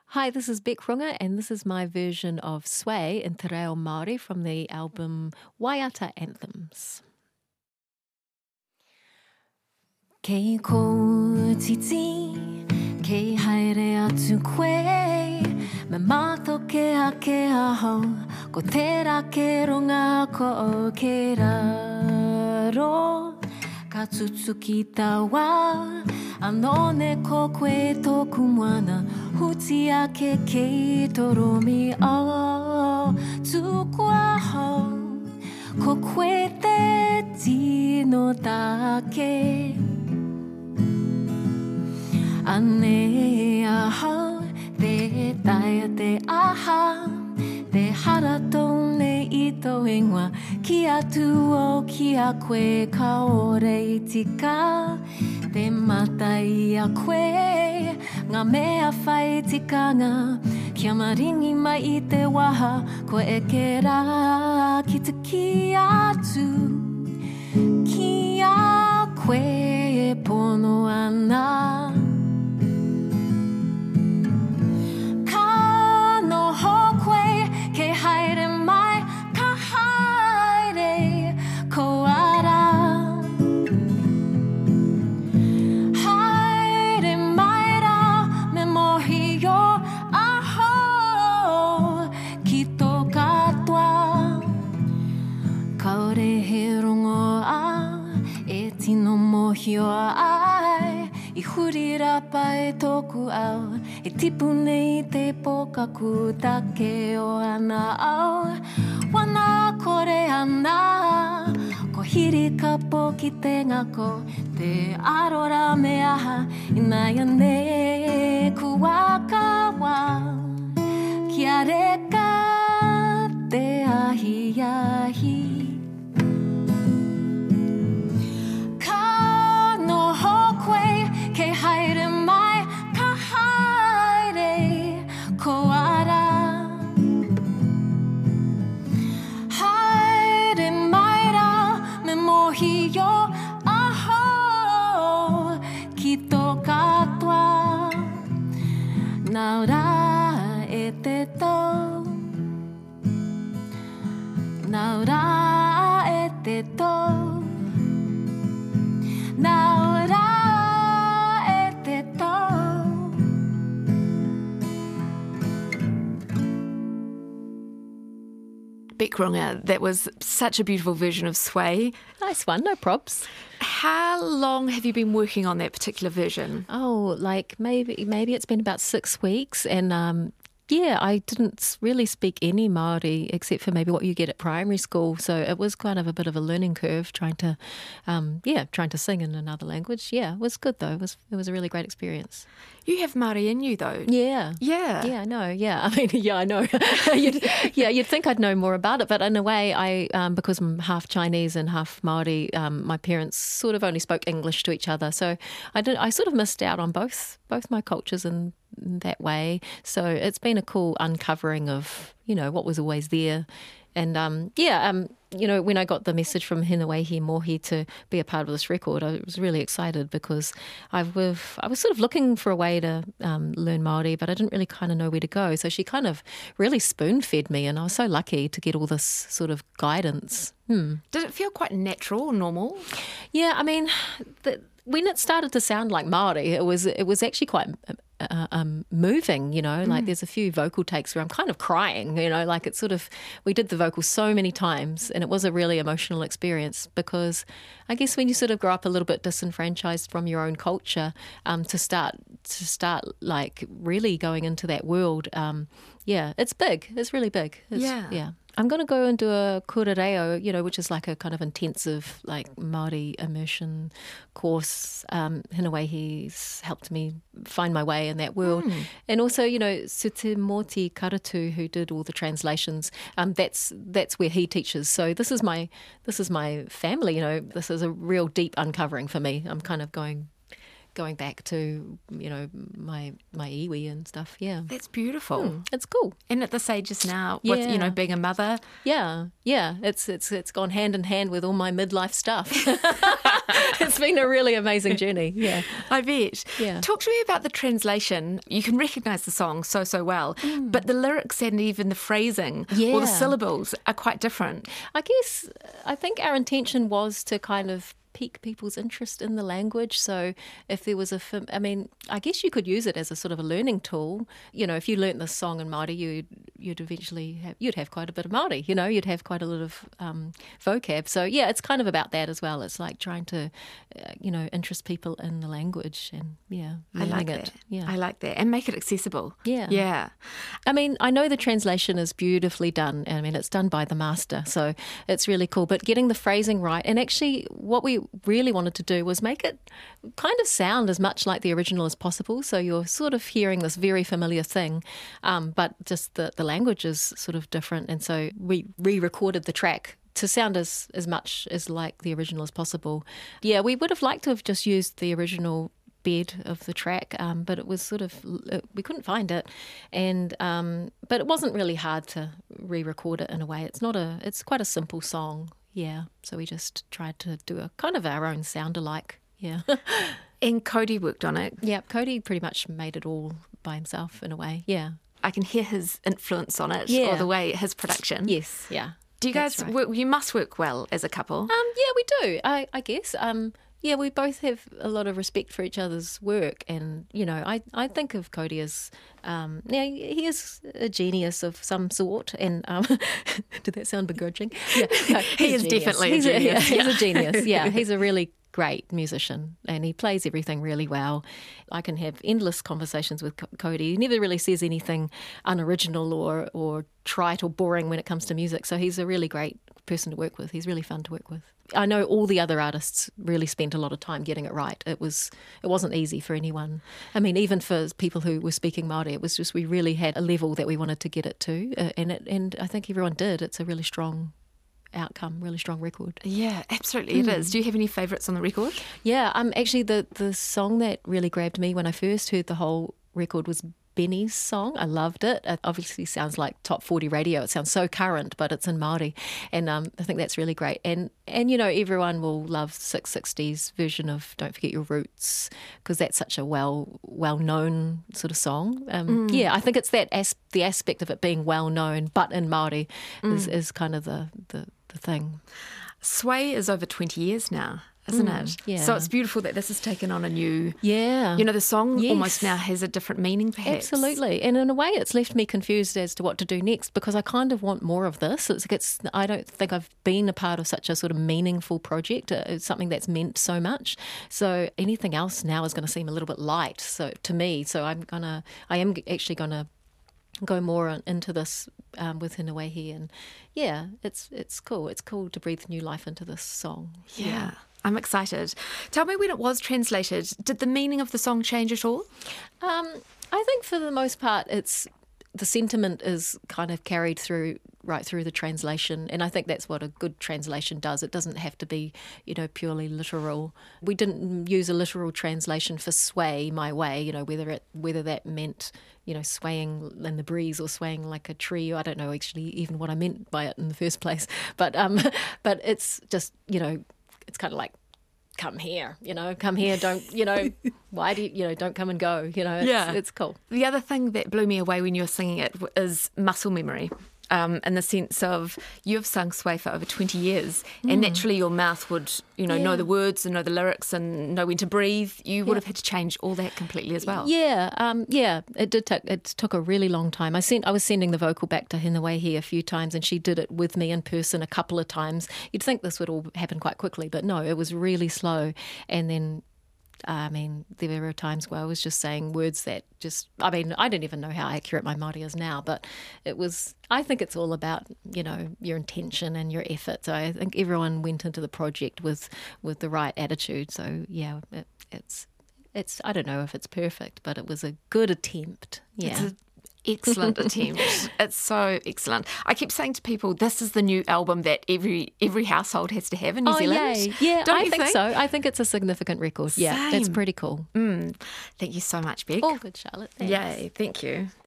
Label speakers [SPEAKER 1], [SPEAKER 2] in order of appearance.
[SPEAKER 1] Hi, this is Beck Runga, and this is my version of Sway in Te Reo Māori from the album Waiata Anthems. Kei ko titi, kei haere atu koe, me mato ke aho, ko te rake runga ko o ke raro. Ka tutu ki tawa, anone ko koe tōku moana, huti ake kei toromi o tuku aho, ko koe te tino take. Ane aho, te taia te aha, te hara tone I tō ingoa, ki atu o ki a koe ka ore I tika, te matai a koe, ngā mea whai tikanga, kia maringi mai I te waha, ko e ke rā ki te ki atu, ki a koe e pono ana. Mohioa ai, I huri rapa e tōku au, e tipu nei te pokaku take o ana au. Wana kore ana, ko hiri kapo ki te ngako, te arora me aha, inai ane kuakawa, kia reka te ahi ahi. Naura e te tō, naura e te tō, naura e te tō.
[SPEAKER 2] Beck Runga, that was such a beautiful version of Sway.
[SPEAKER 1] Nice one, no props.
[SPEAKER 2] How long have you been working on that particular version?
[SPEAKER 1] Oh, like maybe it's been about 6 weeks, and yeah, I didn't really speak any Māori except for maybe what you get at primary school. So it was kind of a bit of a learning curve trying to sing in another language. Yeah, it was good though. It was a really great experience.
[SPEAKER 2] You have Māori in you though.
[SPEAKER 1] Yeah.
[SPEAKER 2] Yeah.
[SPEAKER 1] Yeah, I know. Yeah. I mean, yeah, I know. You'd think I'd know more about it, but in a way, because I'm half Chinese and half Māori, my parents sort of only spoke English to each other. So I sort of missed out on both my cultures in that way. So it's been a cool uncovering of, what was always there. And when I got the message from Hinaweihi Mohi to be a part of this record, I was really excited because I was sort of looking for a way to learn Māori, but I didn't really kind of know where to go. So she kind of really spoon-fed me, and I was so lucky to get all this sort of guidance.
[SPEAKER 2] Did it feel quite natural or normal?
[SPEAKER 1] Yeah, I mean, when it started to sound like Māori, it was actually quite moving, like there's a few vocal takes where I'm kind of crying, like it's sort of, we did the vocals so many times and it was a really emotional experience because I guess when you sort of grow up a little bit disenfranchised from your own culture, to start like really going into that world, it's big, it's really big. Yeah. I'm going to go and do a kura reo, which is like a kind of intensive like Māori immersion course. Hinaweihi's helped me find my way in that world. And also, Sutimoti Karatu, who did all the translations, that's where he teaches. So this is my family, this is a real deep uncovering for me. I'm kind of going going back to, my iwi and stuff. Yeah.
[SPEAKER 2] That's beautiful.
[SPEAKER 1] It's cool.
[SPEAKER 2] And at this age just now, with, being a mother.
[SPEAKER 1] Yeah. It's gone hand in hand with all my midlife stuff. It's been a really amazing journey. Yeah.
[SPEAKER 2] I bet.
[SPEAKER 1] Yeah.
[SPEAKER 2] Talk to me about the translation. You can recognise the song so well, but the lyrics and even the phrasing or the syllables are quite different.
[SPEAKER 1] I think our intention was to kind of pique people's interest in the language. So if there was I guess you could use it as a sort of a learning tool. If you learnt this song in Māori, you'd eventually have quite a bit of Māori. You'd have quite a lot of vocab. So yeah, it's kind of about that as well. It's like trying to, interest people in the language and
[SPEAKER 2] I like
[SPEAKER 1] it.
[SPEAKER 2] that.
[SPEAKER 1] Yeah,
[SPEAKER 2] I like that, and make it accessible.
[SPEAKER 1] Yeah. I know the translation is beautifully done. It's done by the master, so it's really cool. But getting the phrasing right, and actually what we really wanted to do was make it kind of sound as much like the original as possible. So you're sort of hearing this very familiar thing, but just the language is sort of different. And so we re-recorded the track to sound as much as like the original as possible. Yeah, we would have liked to have just used the original bed of the track, but it was sort of, we couldn't find it, and but it wasn't really hard to re-record it in a way. It's quite a simple song. Yeah, so we just tried to do a kind of our own sound-alike. Yeah.
[SPEAKER 2] And Cody worked on it.
[SPEAKER 1] Yeah, Cody pretty much made it all by himself in a way. Yeah.
[SPEAKER 2] I can hear his influence on it,
[SPEAKER 1] Yeah.
[SPEAKER 2] or the way his production.
[SPEAKER 1] Yes, yeah.
[SPEAKER 2] Do you guys work? You must work well as a couple.
[SPEAKER 1] Yeah, we do. I guess. Yeah, we both have a lot of respect for each other's work, and I think of Cody as he is a genius of some sort. And did that sound begrudging? Yeah, no,
[SPEAKER 2] he is definitely a genius.
[SPEAKER 1] He's a genius. Yeah, he's a really great musician, and he plays everything really well. I can have endless conversations with Cody. He never really says anything unoriginal or trite or boring when it comes to music. So he's a really great person to work with. He's really fun to work with. I know all the other artists really spent a lot of time getting it right. It wasn't easy for anyone. Even for people who were speaking Māori, it was just we really had a level that we wanted to get it to, and I think everyone did. It's a really strong outcome, really strong record.
[SPEAKER 2] Yeah, absolutely it is. Do you have any favourites on the record?
[SPEAKER 1] Yeah, actually the song that really grabbed me when I first heard the whole record was Benny's song. I loved it. It obviously sounds like top 40 radio. It sounds so current, but it's in Māori, and I think that's really great. And everyone will love 660's version of Don't Forget Your Roots, because that's such a well-known sort of song. Yeah, I think it's the aspect of it being well-known, but in Māori is kind of the thing.
[SPEAKER 2] Sway is over 20 years now, isn't it?
[SPEAKER 1] Yeah.
[SPEAKER 2] So it's beautiful that this has taken on a new...
[SPEAKER 1] Yeah.
[SPEAKER 2] The song
[SPEAKER 1] Yes.
[SPEAKER 2] almost now has a different meaning, perhaps.
[SPEAKER 1] Absolutely. And in a way, it's left me confused as to what to do next, because I kind of want more of this. I don't think I've been a part of such a sort of meaningful project. It's something that's meant so much. So anything else now is going to seem a little bit light. So to me, I am actually going to go more into this with Hinewehi, and yeah, it's cool. It's cool to breathe new life into this song.
[SPEAKER 2] Yeah. I'm excited. Tell me, when it was translated, did the meaning of the song change at all?
[SPEAKER 1] I think for the most part, the sentiment is kind of carried right through the translation, and I think that's what a good translation does. It doesn't have to be, purely literal. We didn't use a literal translation for "Sway My Way," whether that meant, swaying in the breeze or swaying like a tree. I don't know actually even what I meant by it in the first place, but it's just, it's kind of like, come here, don't, why do you, don't come and go, it's cool.
[SPEAKER 2] The other thing that blew me away when you were singing it is muscle memory. In the sense of, you've sung Sway for over 20 years, and naturally your mouth would, know the words and know the lyrics and know when to breathe. You would have had to change all that completely as well.
[SPEAKER 1] Yeah, it took a really long time. I was sending the vocal back to Hinewehi a few times, and she did it with me in person a couple of times. You'd think this would all happen quite quickly, but no, it was really slow. And then there were times where I was just saying words that I didn't even know how accurate my Māori is now, but I think it's all about, your intention and your effort. So I think everyone went into the project with the right attitude. So yeah, it's I don't know if it's perfect, but it was a good attempt. Yeah.
[SPEAKER 2] It's an excellent attempt. It's so excellent. I keep saying to people, this is the new album that every household has to have in New Zealand.
[SPEAKER 1] Yay. Yeah,
[SPEAKER 2] Don't
[SPEAKER 1] I
[SPEAKER 2] you
[SPEAKER 1] think so. I think it's a significant record. Yeah, that's
[SPEAKER 2] Same.
[SPEAKER 1] pretty cool.
[SPEAKER 2] Thank you so much, Beck.
[SPEAKER 1] All good, Charlotte. Thanks.
[SPEAKER 2] Yay, thank you.